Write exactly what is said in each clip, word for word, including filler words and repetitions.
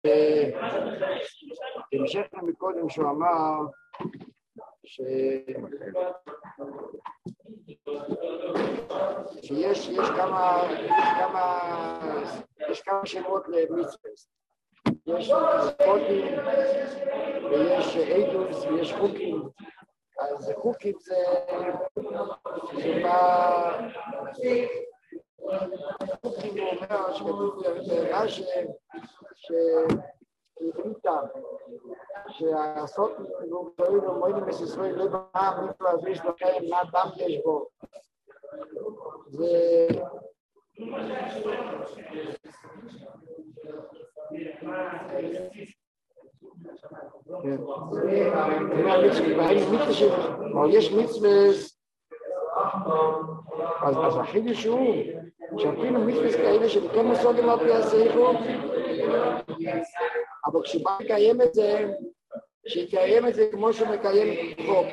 המשך מקודם שהוא אמר ש... שיש יש כמה, כמה, יש כמה שמות למצוות. יש חוקים ויש עדות ויש חוקים. אז חוקים זה שבא... חוקים הוא אומר שכתוב ברש"י שהחליטה שהסוד ומתארים ומועדים בסיסרוי לא במה מישהו הזה יש לכם מה דם יש בו. זה... יש מצווה, אז החידוש הוא שאפילו מצווה כאלה שכן מסוגלים על פי השכל, אבל כשבא לקיים את זה, שיקיים את זה כמו שמקיים חוק.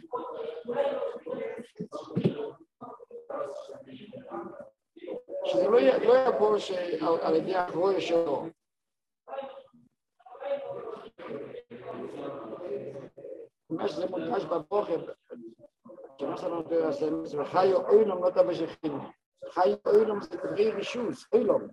שזה לא יבוא על ידי הקרוא שלו. מה שזה מודגש בבוקר, כשנעשה לנו יותר הסמס, וחיו אוילום לא תבשכים. חיו אוילום זה דברי רישוס, אוילום.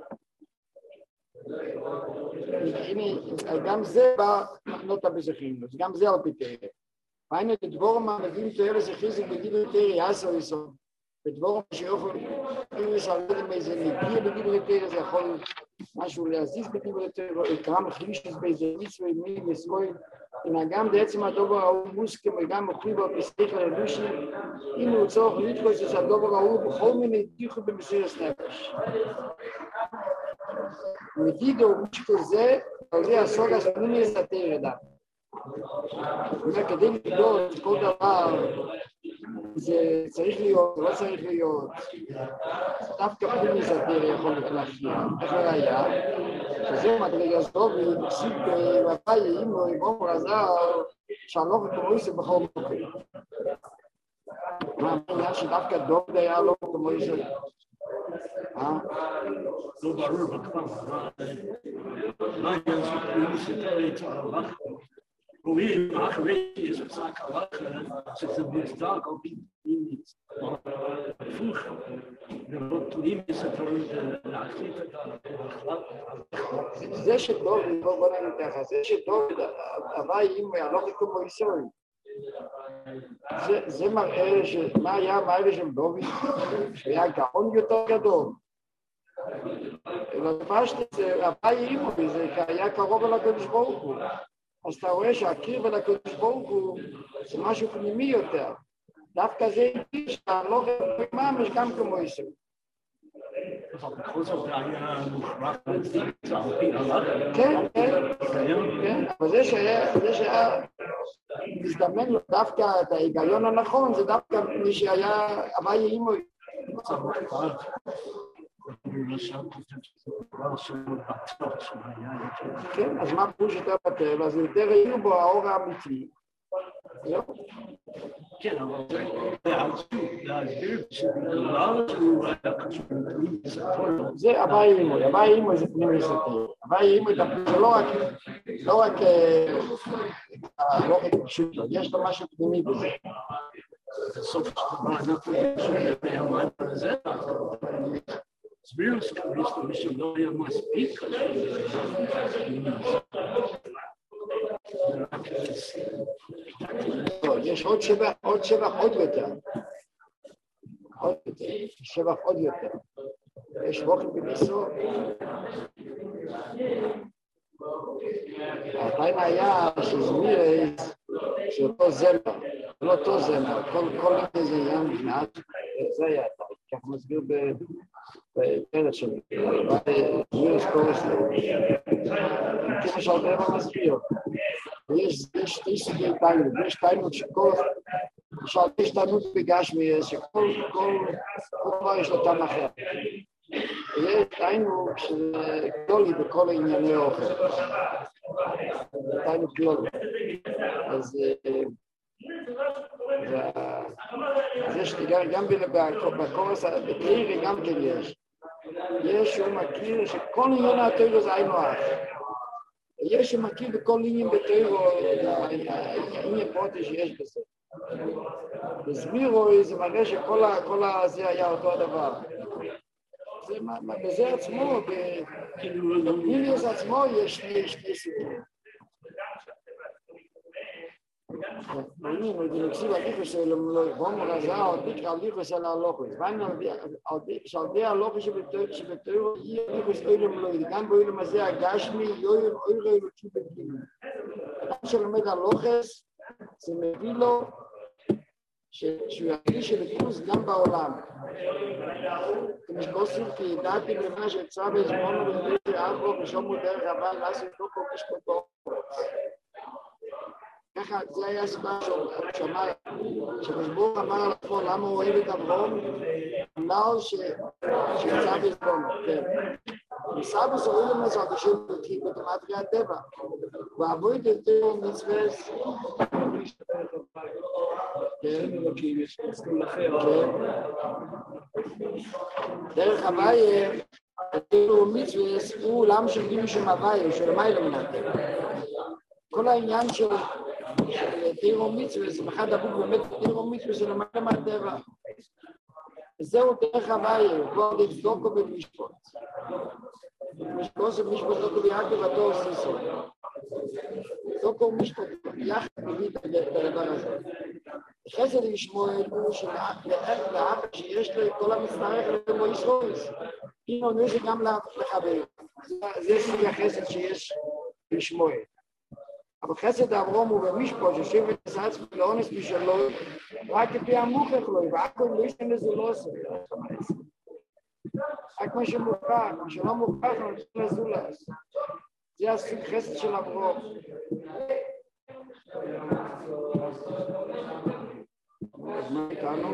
גם זה בא לא תבשכים, גם זה על פי תראה. והנה לדבור מה מביאים תראה לזכיזק בדיבר תראה יעשו יסוד. בדבור מה שיוכל, אם יש על ידם איזה נגיע בדיבר תראה, זה יכול משהו להזיז בדיבר תראה, או יקרא מחלישת באיזה מצווה, מי מסגוי, אם גם בעצם הדובר ההוא מוסכם וגם מוכריבו פסטיך לרדושי, אם הוא צורך לתפוס את הדובר ההוא בכל מיני תיכו במסירת נפש. מדידו ומשקו זה, על זה הסוג הספנימי לסתר אדם. זאת אומרת, כדי לבדור את כל דבר, זה צריך להיות, לא צריך להיות. דווקא פנימי לסתר יכול להכיר. איך לא היה? שזהו מדרגה זו, ונקסיק בבאי, אם הוא יבוא מרזר, שהלוך וכמויסה בכל מקום. מה העניין שדווקא דוד היה לא וכמויסה? אה? זה ברור בכלל. מה העניין שכמויסה תראית הלכה? רואים אחרי שיש פסק הלכה, שזה מוצדק על פי פנימית. הפוך, ולא תולים מסתרים להחליט את ההחלט. זה שדוד, בוא נגיד ככה, זה שדוד, הוואי אם הוא הלוך כמו ישראל, זה מראה שמה היה המעלה של דוד, שהיה גאון יותר גדול. פשט זה, הוואי אם הוא, זה היה קרוב אל הקדוש ברוך הוא. אז אתה רואה שהקרב אל הקדוש ברוך הוא זה משהו פנימי יותר. דווקא זה איתי שהלוך ממש גם כמו ישראל. אבל בכל זאת היה מוכרח להצדיק את זה על פי הלכה. כן, כן, כן, אבל זה שהיה מזדמן לו דווקא את ההיגיון הנכון, זה דווקא מי שהיה הוואי אימו. זה מוכרח. כן, אז מה פרוש יותר בטל? אז יותר ראינו בו האור האמיתי. כן, אבל זה להסביר שבגלל שהוא היה קשור לפנים מסתר. זה הוואי אימוי, הוואי אימוי זה פנים מסתר. הוואי אימוי זה לא רק, לא רק, לא רק פשוט, יש לו משהו פנימי בזה. בסוף שדבר אנחנו נשאר מהמעט הזה, הסביר סקריסטו מי שלא היה מספיק יש עוד שבח, עוד שבח עוד יותר. עוד יותר, שבח עוד יותר. יש רוחים בניסות. הפעם היה שזמירס, שאותו זמר, לא אותו זמר, כל איזה ים מבנת, זה היה, כך מסביר בפרט שלי. זמירס קורס לו. כמו שהרבה מסביר. ויש שתי סוגי תיינות, יש תיינות שכל, יש תיינות בגשמי, שכל דבר יש לו טעם אחר. ויש תיינות שגדולי בכל ענייני אוכל. תיינות גדולי. אז יש גם בקורס, בקרירי גם כן יש. יש שהוא מכיר שכל עניין התוירו זה היינו אח. ויש שמכיר בכל עניין בתוירו, העניין פרוטי שיש בזה. בסבירו זה מראה שכל הזה היה אותו הדבר. בזה עצמו, במיליוס עצמו יש שני סיפורים. ואני נקשיב הליכוס אלו לא יבום רזה, עוד תקרא הליכוס על הלוכוס. ואני שעל די הלוכוס שבתוירו יהיה הליכוס אילם לא ידע. גם באילם הזה הגשמי יויר אויר אלוקי בגיל. אדם שלומד הלוכס, זה מביא לו שהוא ירגיש הליכוס גם בעולם. כמשגוסים כי ידעתי במה שצרה בזמונו ולמי שאלבו ושומו דרך הבא לעשות לא כל כשפתו. ככה, זה היה הסיבה שאמר, שבשבור אמר על עצמו למה הוא אוהב את אברום, אמר שיצא בזמונו, כן. ניסה בסורים למזל בשביל כי בתמטרי הטבע, ועבו את יותר מצווס, כן, דרך הוויה, יותר מצווס הוא עולם של גימי של הוויה, של המיילה מן הטבע. כל העניין של תירו מצווה, זה אחד הבוק באמת תירו מצווה של המעלה מהטבע. וזהו דרך הוויה, הוא כבר לבדוקו במשפט. משפט זה משפט דוקו ביעקב התור סיסו. דוקו משפט, יחד מביא את הדבר הזה. חסד לשמוע אלו שלאח שיש לו כל המצטרך כמו ישרויס. הנה עונה זה גם לחבר. זה סוג החסד שיש לשמוע. אבל חסד אברום הוא במשפט ששיב את הסעץ ולאונס משלו רק כפי המוכח לו, והכל לא ישן לזה לא עושה. רק מה שמוכח, מה שלא מוכח, לא נצטרך לזולס. זה הסוג חסד של אברום. אז מה איתנו?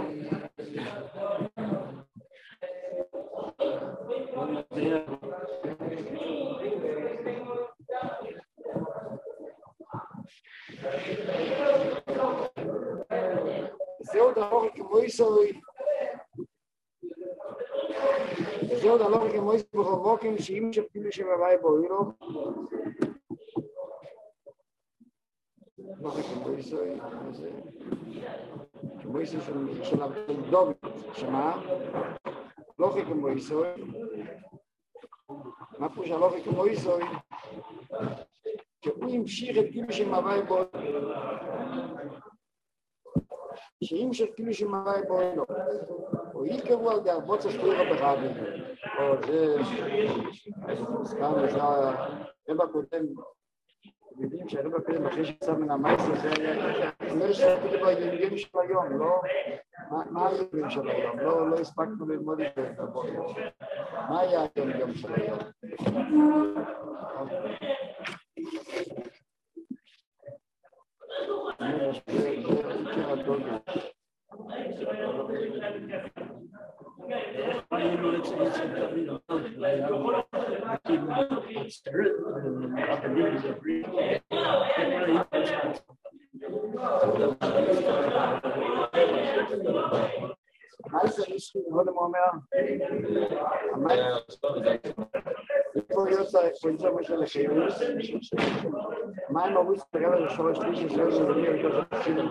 זהו דבר כמו איסוי זהו דבר כמו איסוי בחובוקים שאם שפילו שבבאי בוילו דבר כמו איסוי כמו איסוי של דוב שמה לא כמו איסוי מה פה שלא כמו איסוי שהוא המשיך את כאילו שמבאי בוילו שאם שכאילו שמבאי בוילו או יקראו על דרבוץ הסתירה בחבי או זה סתם זה הרב הקודם יודעים שהרב הקודם אחרי שיצא מן המייסר זה היה אומר שזה בימים של היום לא מה הימים של היום לא הספקנו ללמוד את זה מה היה היום של היום המייסר אישי, קודם הוא אומר, פה יוצא משהו לחירוס, מה הם הרוץ בגלל השורש שלישי שלוש שבני וקושת עשינו,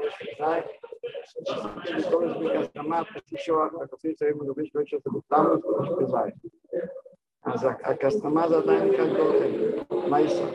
שכל הסביק הסתמה, פסי שוח, הקופי צעים וגובי שבית שאתה בוטלנו, בזי. אז הקסטמה זה עדיין נקרא גדולכם, מייסר.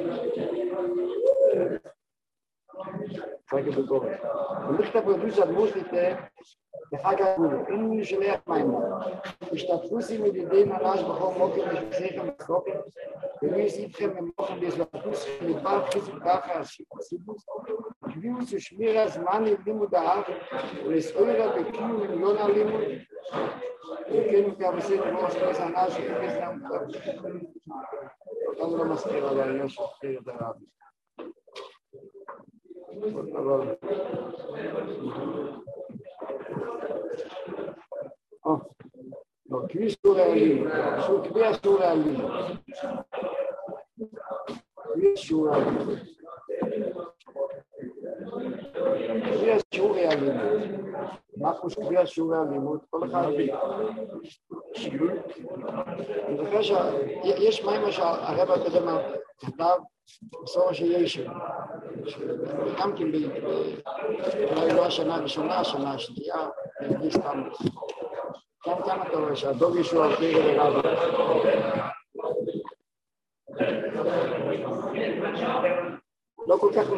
חלקת בגורת. ומכתב רדוס הדמוס ליטה, לחג הגבולו, אין מי שלח מיימו. השתתפוסי מדידי מנש בכל מוקר ושפסיכם וחוקר, ומי יסיפכם ממוכם בהזלפוס מדבר חיזוק ככה הסיבוס, קביעוס ושמיר הזמן ללימוד האח, ולסעירה בקיום מיליון הלימוד, וכן וכבסי דבור שלוש הנש, וכס נעמוד. אותנו לא מסתיר על העניין שפחיר את הרבי. אבל... או, לא, כביש סורי עלים, שהוא קביע סורי עלים. כביש סורי עלים. קביע סורי עלים. מה חוש קביע סורי עלים? כל אחד... שיעור? אני זוכר שיש מים שהרבא הקודם כתב בסור של ישו, גם כן אולי לא השנה הראשונה, השנה השנייה, אני סתם. כאן כאן אתה רואה שהדוב ישו על פי רבי. לא כל כך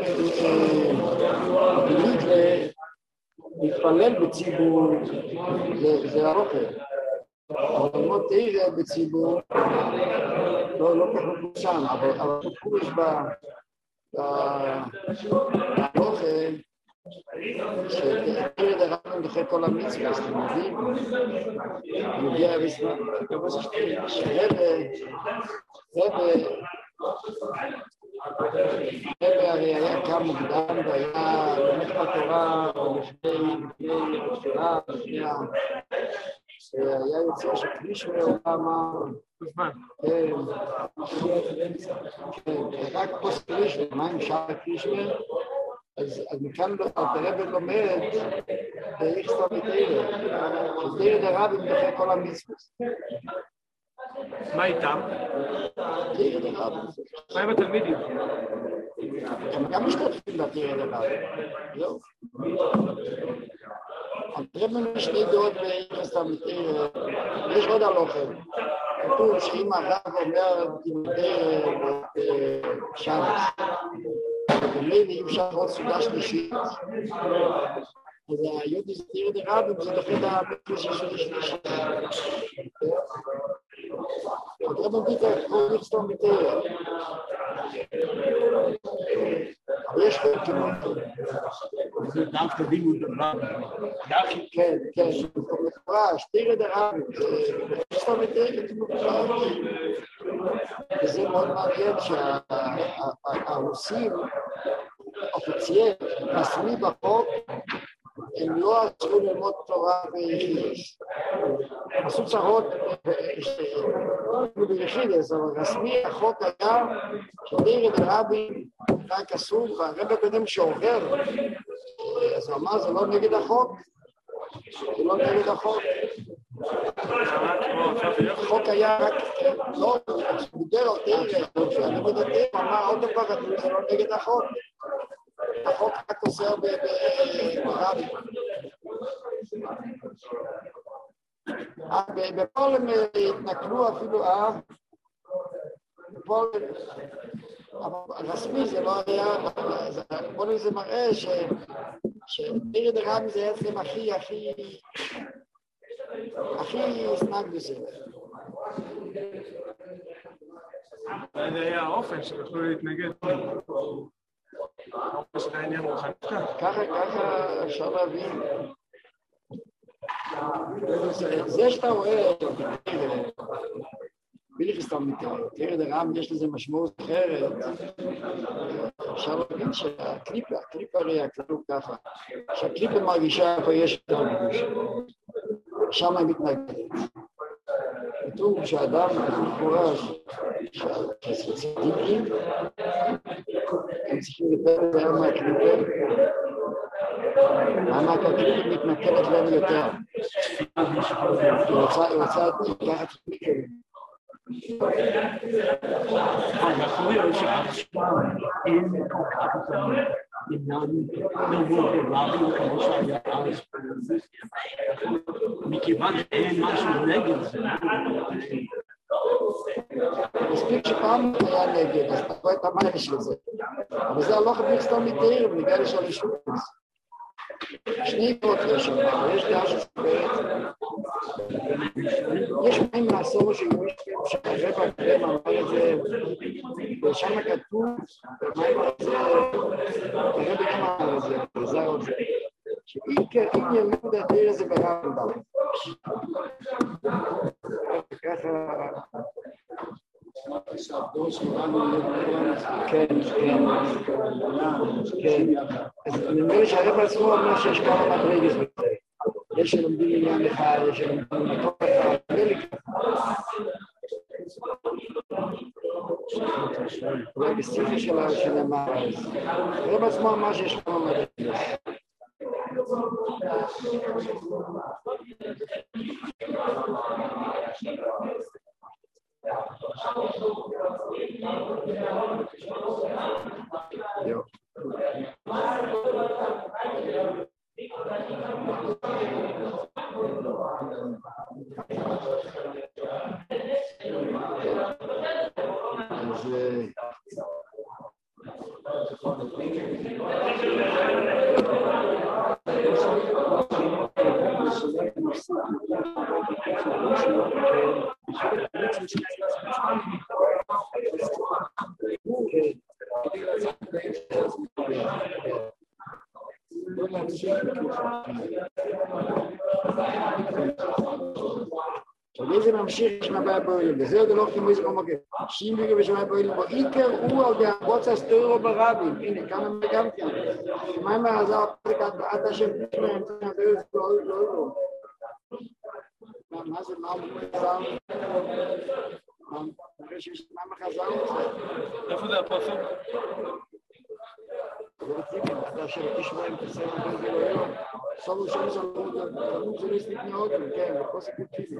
בדיוק להתפלל בציבור, זה האוכל. אבל לא תראה בציבור, לא כך מפורסם, אבל פורש באוכל, שתראה דרבן דוחה כל המצווה, אז אתם יודעים, מגיע בזמן, שרבא, רבא, רבא הרי היה קם מוקדם והיה לומד בתורה לפני התפילה, לפני ה... היה יוצא שקרישמר אמר, כן, רק פוסט קרישמר, מה עם שער קרישמר? אז מכאן הרב לומד באיכסטר מתאירה, שתאיר דרבים דוחה כל המצוות. מה איתם? תאיר דרבים. מה עם התלמידים? הם גם משתתפים בתאיר דרבים, זהו. הרב משני דעות באיכסטר מתאירה, יש עוד הלוחם. כתוב שאם הרב אומר תאיר בשבס, ומילא אי אפשר עוד סעודה שלישית, אז היהודי זה תאיר דרבים, זה דוחה את הבקוס של שלישית. הרב מביא את הכל נכסתום בתאיר. אבל יש כאן כמובן. זה דווקא דימו דרבים. כן, כן, מפורש, תאיר דרבים, זה נכסתום בתאיר, זה מפורש. וזה מאוד מעניין שהרוסים, אופיציאל, רשמי בחוק, הם לא עשו ללמוד תורה ביחידס. הם עשו צרות ביחידס, אבל רשמי החוק היה שתאיר דרבים רק אסור, והרב הקודם שעובר, אז הוא אמר, זה לא נגד החוק, זה לא נגד החוק. החוק היה רק, לא, הוא דיבר על תאיר, כשאני מדבר, הוא אמר עוד דבר, זה לא נגד החוק. החוק רק עושה ברבי. בפועל הם התנכלו אפילו, בפועל, אבל רשמי זה לא היה, בפועל זה מראה שתאיר דרבים זה עצם הכי, הכי, הכי סנג בזה. זה היה האופן שיכולו להתנגד. ככה, ככה אפשר להבין. זה שאתה רואה, בילי סתם מתאר, תאיר דרבים יש לזה משמעות אחרת. אפשר להבין שהקליפה, הקליפה הרי הכתוב ככה, שהקליפה מרגישה איפה יש יותר בגוש. שם היא מתנגדת. כתוב שאדם מפורש, שצדיקים, הם צריכים לדבר להם מהקליפה, למה הקליפה מתנכלת להם יותר. היא רוצה לקחת קליפה. אנחנו רואים שהעכשיו אין כל כך אינם נבוא דרבים כמו שהיה אז, מכיוון שאין משהו נגד זה. מספיק שפעם היה נגד, אז אתה רואה את המיילה של זה. אבל זה הלוך ביחסטר מתאיר, בגלל יש על אישור. שני פרוט יש שם, יש דעה שספרת. יש מים מהסור שימוש שהרב הקדם אמר את זה, ושם כתוב, מים הזה, הרב גם אמר את זה, וזר את זה, שעיקר אם ילמוד הדיר הזה ברמב"ם. ככה... כן, כן, כן. אז נדמה לי שהרב עצמו אומר שיש כמה מדרגות בזה. יש שלומדים עניין אחד, יש שלומדים מקום אחד, נדמה לי ככה. אולי בספר של המאמר, הרב עצמו אמר שיש כמה מדרגות. Thank you. Jo. אז וזה ממשיך שמבא בוילים, וזה עוד לא כמו איזה כמו שימביגה ושמבא בוילים, בו עיקר הוא על דאבוץ הסטורו ברבים, הנה כמה מגם כן, מה אם העזר פריקת עד השם פשמם, לא, לא, לא. מה זה, מה הוא חזר? מה מחזר? איפה זה הפרסום? אתה אשר תשמעים תסיים בזה לא היום, סובו שם סלמות, תלמוד זה לסניק נאות, כן, וכל זה כתיבי.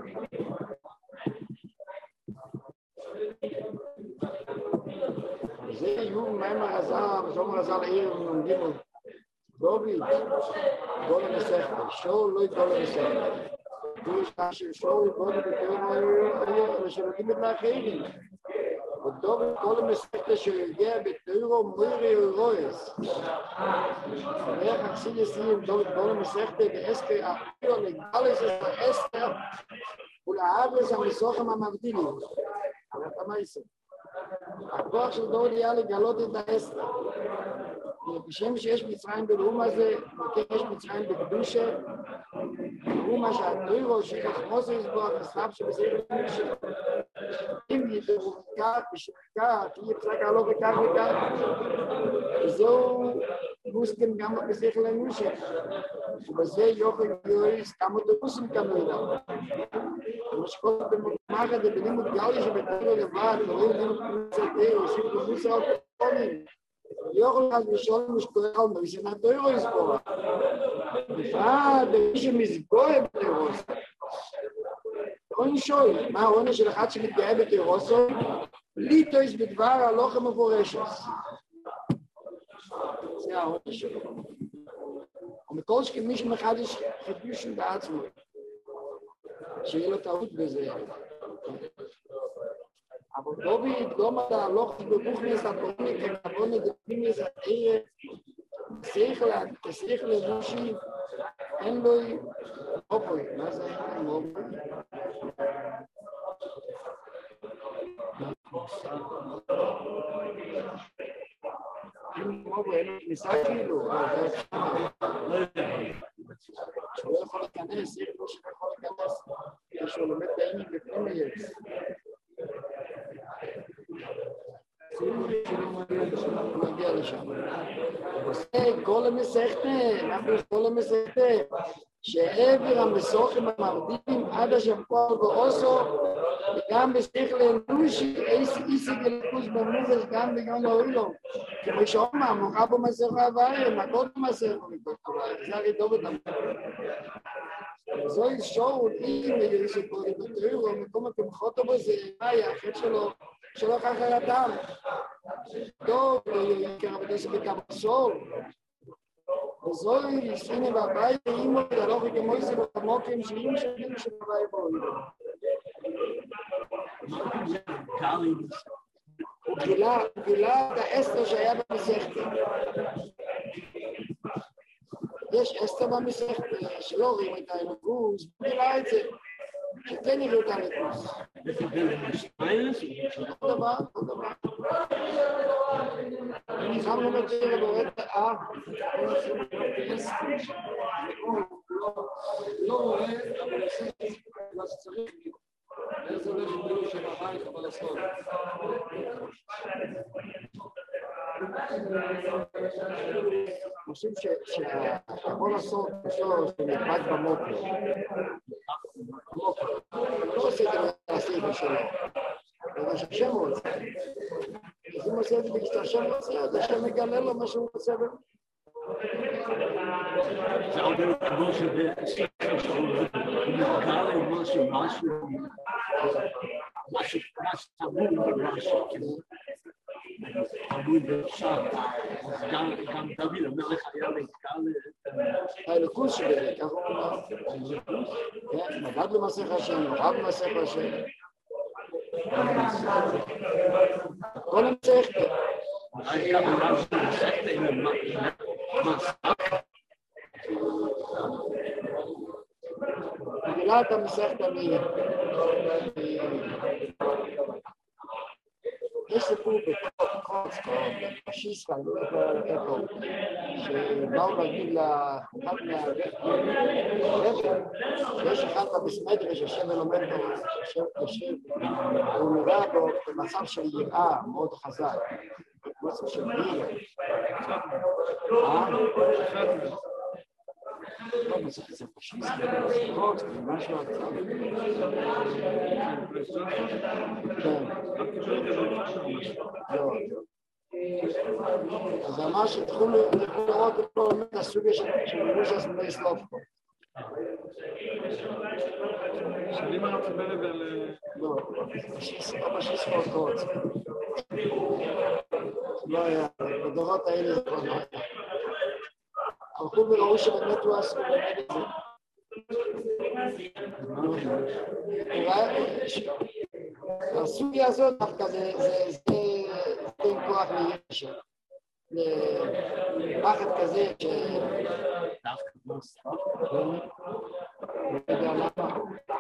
זה יהיו מים הרזר, וזום הרזר לעיר, ולומדים עוד. דובי, גול המסכת, שואו לא יגול המסכת. ויש כאשר שואו יגול המסכת, ושלודים את לאחרים. ודובי גול המסכת שיגיע בתוירו מוירי רויס. ואיך אקסיד יסיים דובי גול המסכת באסקר אפילו לגלס את האסתר ולאבס המסוכם המבדילים. אבל אתה מה יסוד? הכוח של דודי היה לגלות את האסתר. בשם שיש מצרים בלאום הזה, וכן יש מצרים בקדושה, לאומה שהתוירו שכחמוס יסבוח נסחב שבסדר קדושה. אם ידעו כך ושכך, יהיה פסק הלוך וכך וכך, וזהו מוסכם גם בשכל הנושה. ובזה יוכל יוריס כמה אוטובוסים קנו אליו. ומשקול במחד בלימוד גלי שבתוירו לבד, לא יודעים פניצתו, עושים פרוסה אוטובונים. יוכל אז בשול משכוח על מויסן התוירו יסבוח. בפרט, במי שמסגור בתוירו. עונש שואל, מה העונש של אחד שמתגאה בתוירוסו? ליטויס בדבר הלוך המפורשת. זה העונש שלו. ומכל שכמי שמחדש חידושים בעצמו. שיהיה לו טעות בזה. אבל דובי ידגום את ההלוך בבוכנס הפורמי ככבון הדפים את העיר כשכל לבושי אין לו אופוי. מה זה אין לו אופוי? אין לו אופוי, אין לו כניסה כאילו. שהוא לא יכול להיכנס, איך לא שהוא יכול להיכנס. כשהוא לומד בעיני בפנים יש. נגיע לשם. זה כל המסכת, אנחנו כל המסכת, שעבר המסוכים המרדים עד השפוע באוסו, וגם בשכל אנושי, איסי גלקוס במובס גם ביום האולו. כמו שאומר, מוחה בו מסך הוואי, מקות מסך ומקות הוואי. זה הרי טוב את המקות. זוהי שואו, אם יריסו פה לבטרו, מקום התמחות בו זה אימאי, החטא שלו, שלא כך הרדם. טוב, יקר בדסה בכמה סול. וזוהי, הנה בבית, אימו, דלוך וכמו זה במוקים, שאימא שבינו שבבית בו. הוא גילה, הוא גילה את האסתר שהיה במסכת. יש אסתר במסכת שלא רואים את האלוקוס, הוא גילה את זה. שכן יראו את האלוקוס. אותו דבר, אותו דבר. אני חם למתאר בורא את האב, לא רואה, אבל עושה מה שצריך להיות. איזה הולך בילו שבבית, אבל הסוד. חושב שהכל הסוד, בסוד, שנדבק במוקר. מוקר. לא עושה את זה לעשייה שלו. אבל שהשם רוצה. אז אם עושה את זה כשהשם רוצה, אז השם מגלה לו מה שהוא רוצה. זה עוד לא כמו שזה, שהוא נגע למשהו, משהו. מה שתמוד ברש"י, תמוד שם, גם דוד המלך היה נתקל האלוקות שבזה, ככה הוא אומר. כן, נגד במסך השם, נגד במסך השם. כל המסכת. כמובן שמסכת עם מסך. מגילת המסכת מי... יש סיפור בקוצקו, בשיסקה, לא יודע איפה, שבאו להגיד לאחד מהרבן, שיש אחד בבסמדרש יושב ולומד בו, יושב, והוא נראה בו במצב של יראה מאוד חזק, במצב של יראה. אה? לא מצב זה פשיסקה, בקוצקו, משהו עצר. כן. לא, אז אמר שתחולו לראות את כל עומד הסוגיה של מימוש בני סלובקו. שנים הרב שבר את זה ל... לא, לא בשיס פורקות. לא היה, בדורות האלה זה כבר לא היה. הלכו וראו שבאמת הוא עשו באמת את זה. הסוגיה הזאת דווקא זה עם כוח לישע. לפחד כזה ש... לא יודע למה.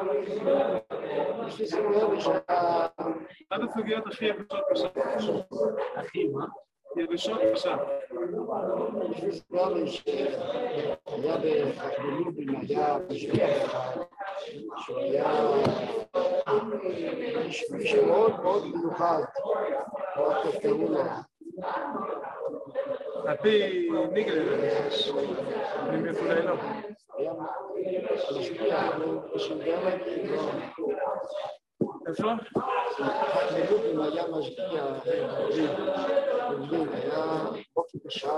יש לי סיפור ושאתה... אחת הסוגיות הכי יבשות קשה. הכי מה? יבשות קשה. יש לי סיפור שהיה בחכמלובים, היה משגיח שהוא היה מישהו מאוד מאוד מיוחד. מאוד תקראו לו. על פי ניגל, אני אולי לא. היה משגיח, הוא משגיח להגיד לו. איפה? בחכמלובים היה משגיח, היה בוקי בשעה.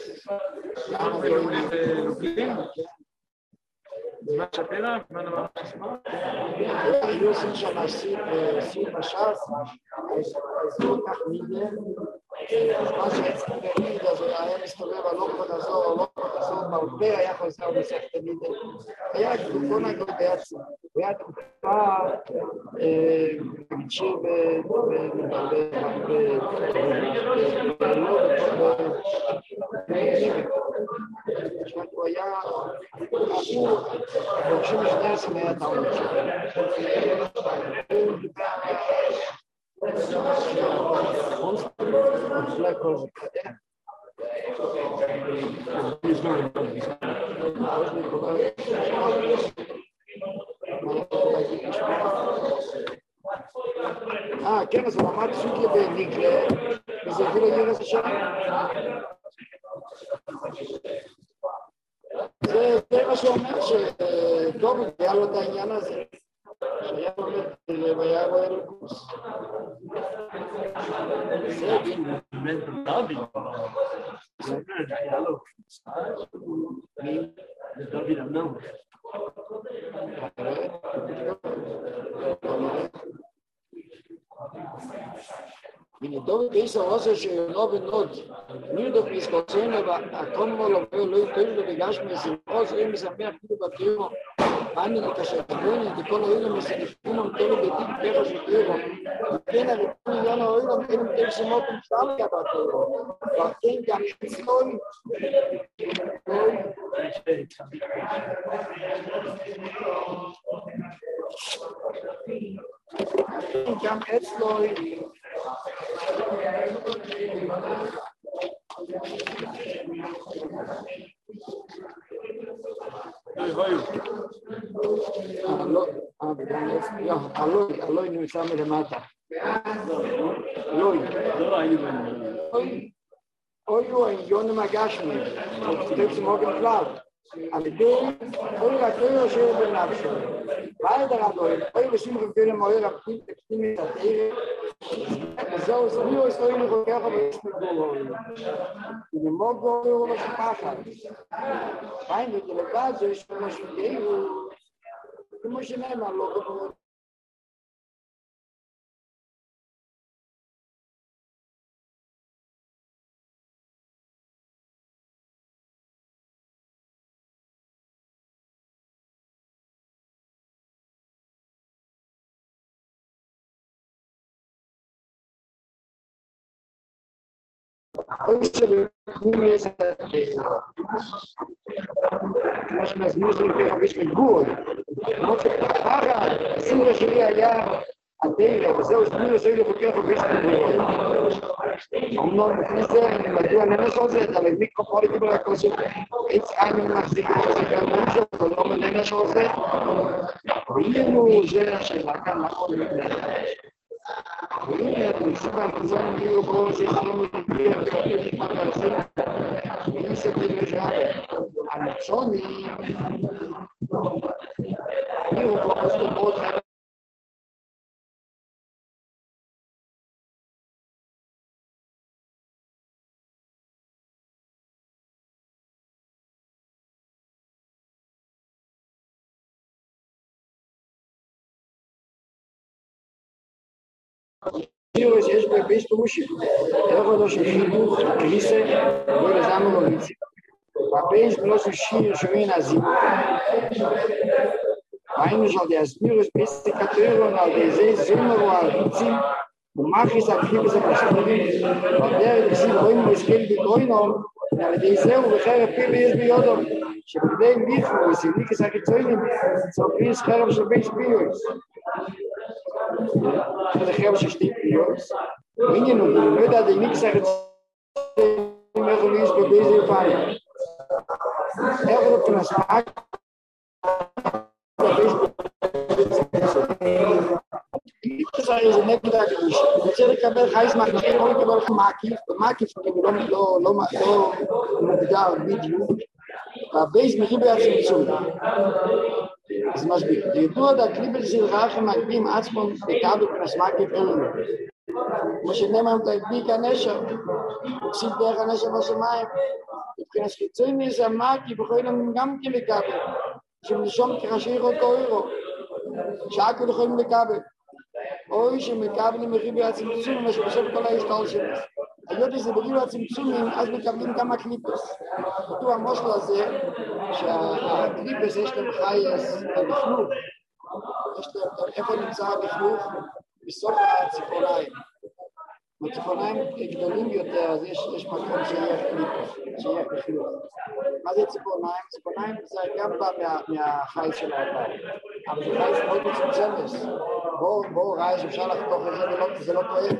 לובלין? זמן שפירה? זמן אמר שסמר? היו עושים שם סיום בש"ס, אז לא כך מידה, אז מה שהצליח במידה, אז הוא היה מסתובב על אופן הזו, על אופן הזו, בעובר היה חוזר ומסכת מידה. היה בוא נגיד בעצם, הוא היה תקופה, נגיד שיר הוא היה, הוא, דורשים משני עשם היה תאונות שלו. אולי כל זה כזה. אה, כן, אז הוא אמר סוגיה בנגלה, וזה הביא לו ירס השם. זה מה שאומר שדוד היה לו את העניין הזה, שהיה לו והיה לו אלוקוס. זה דין. דוד, היה לו דוד אמנון. הנה דוד איסר עושה שיונו ונוד, נידוק מסקוצנו והתומו לו ולא יתאילו לו בגש מסמכו, זה משמח כאילו בתירו, אני לקשר תבוני, וכל האילו מסנפים המתאילו בדיק פרח שתירו, וכן הרפון עניין האילו, וכן המתאילו שמות ומשתלקה בתירו, וכן גם אצלוי, גם אצלוי, אלוי, אלוי נמצא מלמטה. אלוי. אוי הוא העליון המגשמי, וכתוב שמוגן כלל. על ידי אוי רקוי אשר בנפשו. ועד הרדוי, אוי ושמחו כאלה מוער רבים תקטים את התאיר. וזהו, סבירו יסטורים לחוקח ויש מגור. ונמוג גור הוא משפחת. ואין ותלבד זו יש משהו גאירו. כמו שנאמר לו, או שבפנימיוס, כמו שמסביר שלפי חמיש מגבול, כמו שפחד, הסינגר שלי היה הדרך, וזהו הסביר שלי לחוקי חמיש מגבול. אמנון לפני זה, מדוע הנמש הזה, אתה מבין כמו פה לגיבור הכוסות, עץ עין מחזיק את זה גם נמש, אבל לא מנמש הזה. ואילו זה השאלה כאן, נכון לפני. והנה, נציב המזון כאילו בו שיחלום להגיע וכתוב מהרסים, ואיסה בלג'ה, המצוני, כאילו בו כסתובות, כאילו שיש בביס פירושים, איך עוד לא של חידוך, קריסה, בואי לזמנו לו מיצי. בביס בנוסו שיר שומעים הזימון. ראינו שעל די הסבירוס ביסטי קטוירון, על די זה זומרו על ריצים, ומחיס על חיבוס המסבירים, ועל דרך דקסיב רואים לו הסקל בגרוינום, ועל די זהו וחרב פילי יש ביודום, שבגדי מיכרו, וסימליקס החיצוינים, צורפריס חרב של ביס פיוס. זה חרב של שתי פיוס, ועניין הוא, לא יודע די מיקס החיצוינים, איך הוא להיס בבייזי ופיים. איך הוא לא פנסמק, זה נגד הגרוש, רוצה לקבל חייס מהגרוש, לא לקבל לך מעקיף, מעקיף לא מוגדר בדיוק, והבייס מכיר בעצמצום. זה מסביר, ידוע את הקליפל של רעכם מקדים עצמם בקבל פנס מעקיף אלנו. כמו שנאמר את הגביק הנשר, ופסיק דרך הנשר בשמיים, וכנס חיצוני זה המעקיף, יכולים גם כן לקבל. שנשום כחשיר אותו אירו, שעקו יכולים לקבל. אוי שמקבלים מריבי הצמצום, מה שבסוף כל ההשתל שלו. היות שזה בריבי הצמצומים, אז מקבלים כמה קליפס. כתוב המושל הזה, שהקליפס יש להם חייס לכלוך. יש להם, איפה נמצא לכלוך? בסוף הציפורניים. בציפורניים גדולים יותר, אז יש, יש מקום שיהיה קליפס, שיהיה לכלוך. מה זה ציפורניים? ציפורניים זה גם בא מה, מהחייס של האדם. אבל זה חייס מאוד מצומצמת. בואו, בואו ראה שאפשר לחתוך את זה ולא, זה לא טועה.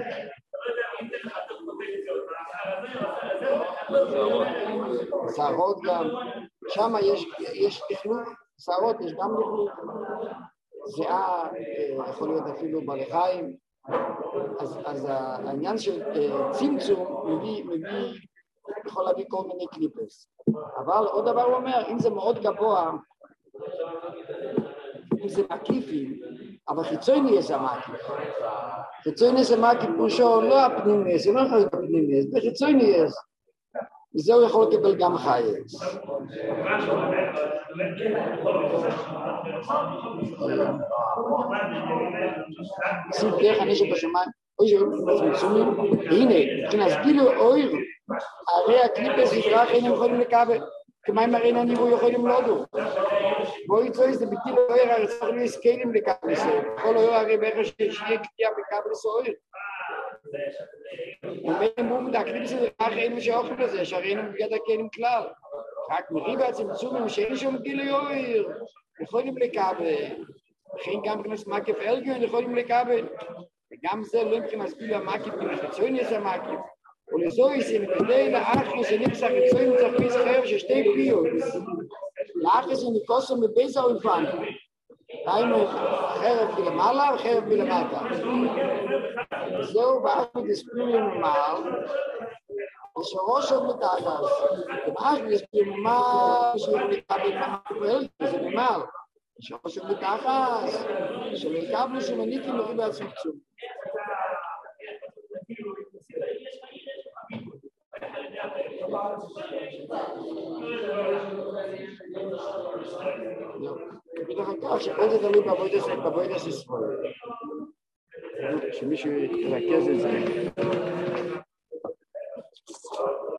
שערות גם, שם יש, יש לכלוך, שערות יש גם לכלוך. זיעה, יכול להיות אפילו בלחיים. אז, אז העניין של צמצום מביא, מביא, יכול להביא כל מיני קליפס. אבל עוד דבר הוא אומר, אם זה מאוד גבוה, אם זה מקיפים, אבל חיצוני יש המקיף. חיצוני יש המקיף פושו, לא הפנימי, זה לא יכול להיות הפנימי, זה חיצוני יש. וזה הוא יכול לקבל גם חייס. שים דרך הנשק בשמיים, אוי שרואים בצמצומים, והנה, כשנסבילו אויר, הרי הקליפס יתרח אינם יכולים לקבל, כמיים הרי נניבו יכולים לודו. בואי צוי זה בטיל אויר, הרי צריכים להסכלים לקבל לסויר. כל אויר הרי בערך שיהיה קטיעה בקבל לסויר. ובין בום, הקליפס יתרח אינם שאוכל לזה, שהרי אינם בגדר כאינם כלל. רק מריב הצמצומים שאין שום גילוי אויר, יכולים לקבל. וכן גם כנס מקיף אלגיון יכולים לקבל. וגם זה לא מבחינת סביל המקיף, כי החיצוין יש המקיף. ולזו ישים כדי לאחרי שנקס החיצוין צריך פיס חרב ששתי פיות. לאחרי שנקוסו מבייס האולפן. היינו חרב בלמעלה וחרב בלמטה. זהו באחרי דספליון ממעל. ושראש עוד מתאגס. ובאחרי דספליון ממעל שיכול לקבל במקיף אלגיון, זה ממעל. שראש עוד מתאגס. שלקבלו שמניקים לכי בעצמצום. בדרך כלל שכל זה תלוי בבוידס ישראל. שמישהו ירכז את זה.